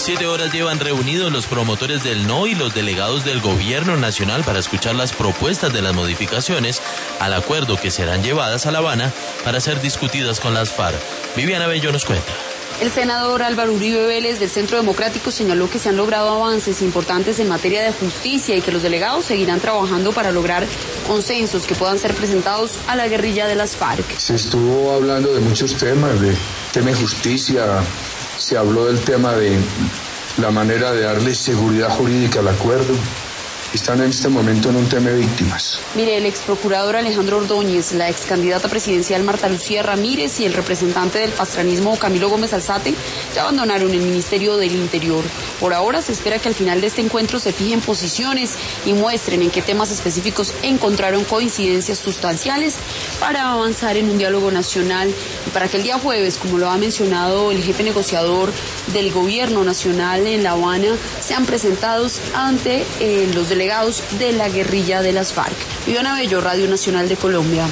7 horas llevan reunidos los promotores del no y los delegados del gobierno nacional para escuchar las propuestas de las modificaciones al acuerdo que serán llevadas a La Habana para ser discutidas con las FARC. Viviana Bello nos cuenta. El senador Álvaro Uribe Vélez del Centro Democrático señaló que se han logrado avances importantes en materia de justicia y que los delegados seguirán trabajando para lograr consensos que puedan ser presentados a la guerrilla de las FARC. Se estuvo hablando de muchos temas, de tema de justicia, se habló del tema de la manera de darle seguridad jurídica al acuerdo. Están en este momento en un tema de víctimas. Mire, el ex procurador Alejandro Ordóñez, la ex candidata presidencial Marta Lucía Ramírez y el representante del pastranismo Camilo Gómez Alzate ya abandonaron el Ministerio del Interior. Por ahora se espera que al final de este encuentro se fijen posiciones y muestren en qué temas específicos encontraron coincidencias sustanciales para avanzar en un diálogo nacional y para que el día jueves, como lo ha mencionado el jefe negociador del gobierno nacional en La Habana, sean presentados ante los delegados de la guerrilla de las FARC. Viviana Bello, Radio Nacional de Colombia.